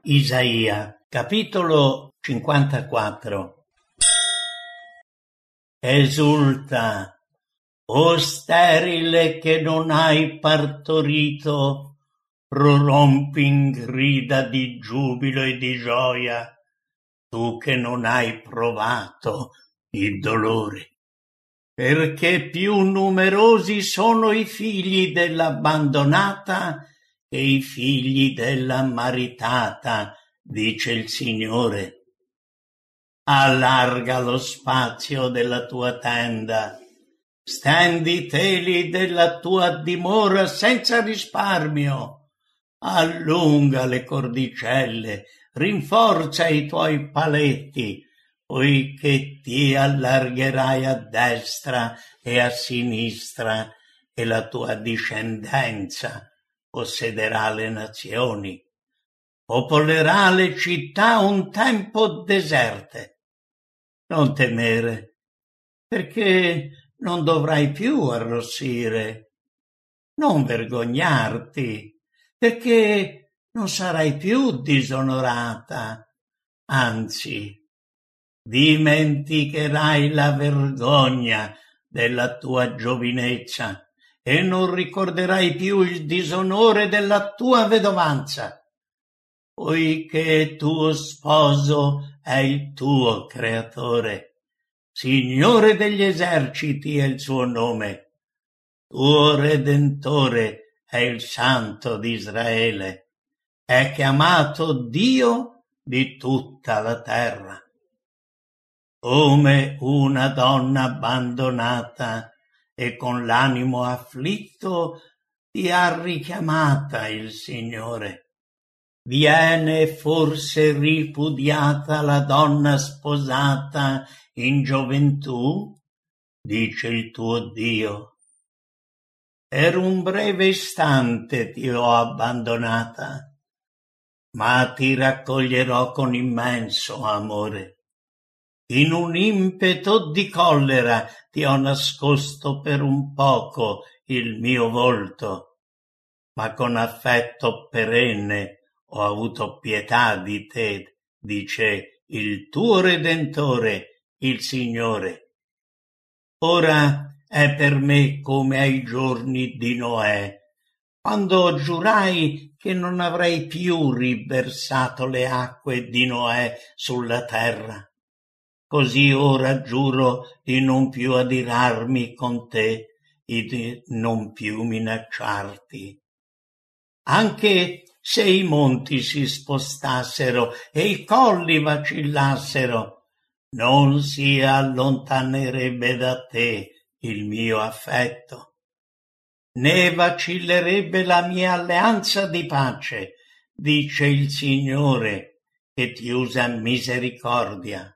Isaia, capitolo 54. Esulta, o sterile che non hai partorito, prorompi in grida di giubilo e di gioia, tu che non hai provato il dolore. Perché più numerosi sono i figli dell'abbandonata che i figli della maritata, dice il Signore. Allarga lo spazio della tua tenda, stendi i teli della tua dimora senza risparmio, allunga le cordicelle, rinforza i tuoi paletti, poiché ti allargherai a destra e a sinistra e la tua discendenza possederà le nazioni, popolerà le città un tempo deserte. Non temere, perché non dovrai più arrossire. Non vergognarti, perché non sarai più disonorata. Anzi, dimenticherai la vergogna della tua giovinezza e non ricorderai più il disonore della tua vedovanza, poiché tuo sposo è il tuo creatore, Signore degli eserciti è il suo nome, tuo Redentore è il Santo di Israele, è chiamato Dio di tutta la terra. Come una donna abbandonata e con l'animo afflitto ti ha richiamata il Signore. Viene forse ripudiata la donna sposata in gioventù? Dice il tuo Dio. Per un breve istante ti ho abbandonata, ma ti raccoglierò con immenso amore. In un impeto di collera ti ho nascosto per un poco il mio volto, ma con affetto perenne ho avuto pietà di te, dice il tuo Redentore, il Signore. Ora è per me come ai giorni di Noè, quando giurai che non avrei più riversato le acque di Noè sulla terra. Così ora giuro di non più adirarmi con te e di non più minacciarti. Anche se i monti si spostassero e i colli vacillassero, non si allontanerebbe da te il mio affetto, né vacillerebbe la mia alleanza di pace, dice il Signore, che ti usa misericordia.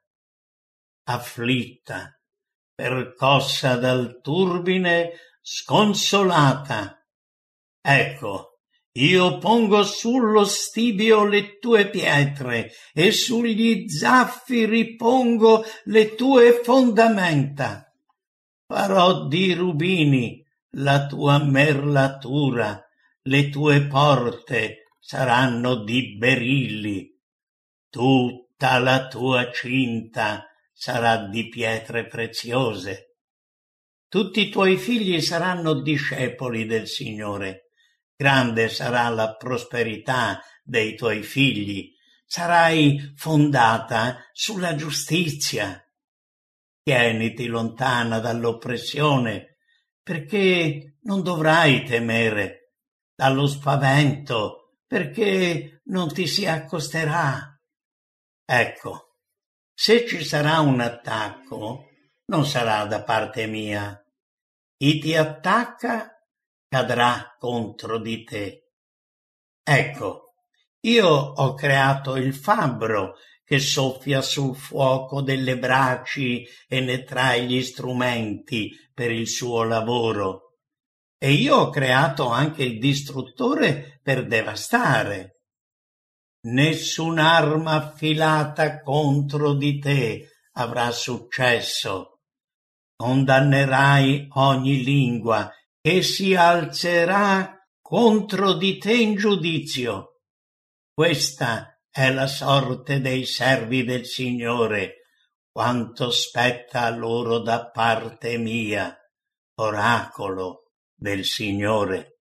Afflitta, percossa dal turbine, sconsolata. Ecco, io pongo sullo stibio le tue pietre e sugli zaffiri pongo le tue fondamenta. Farò di rubini la tua merlatura, le tue porte saranno di berilli, tutta la tua cinta sarà di pietre preziose. Tutti i tuoi figli saranno discepoli del Signore. Grande sarà la prosperità dei tuoi figli. Sarai fondata sulla giustizia. Tieniti lontana dall'oppressione, perché non dovrai temere, dallo spavento, perché non ti si accosterà. Ecco, se ci sarà un attacco, non sarà da parte mia. Chi ti attacca cadrà contro di te. Ecco, io ho creato il fabbro che soffia sul fuoco delle braci e ne trae gli strumenti per il suo lavoro. E io ho creato anche il distruttore per devastare. Nessun'arma affilata contro di te avrà successo. Condannerai ogni lingua che si alzerà contro di te in giudizio. Questa è la sorte dei servi del Signore, quanto spetta a loro da parte mia, oracolo del Signore.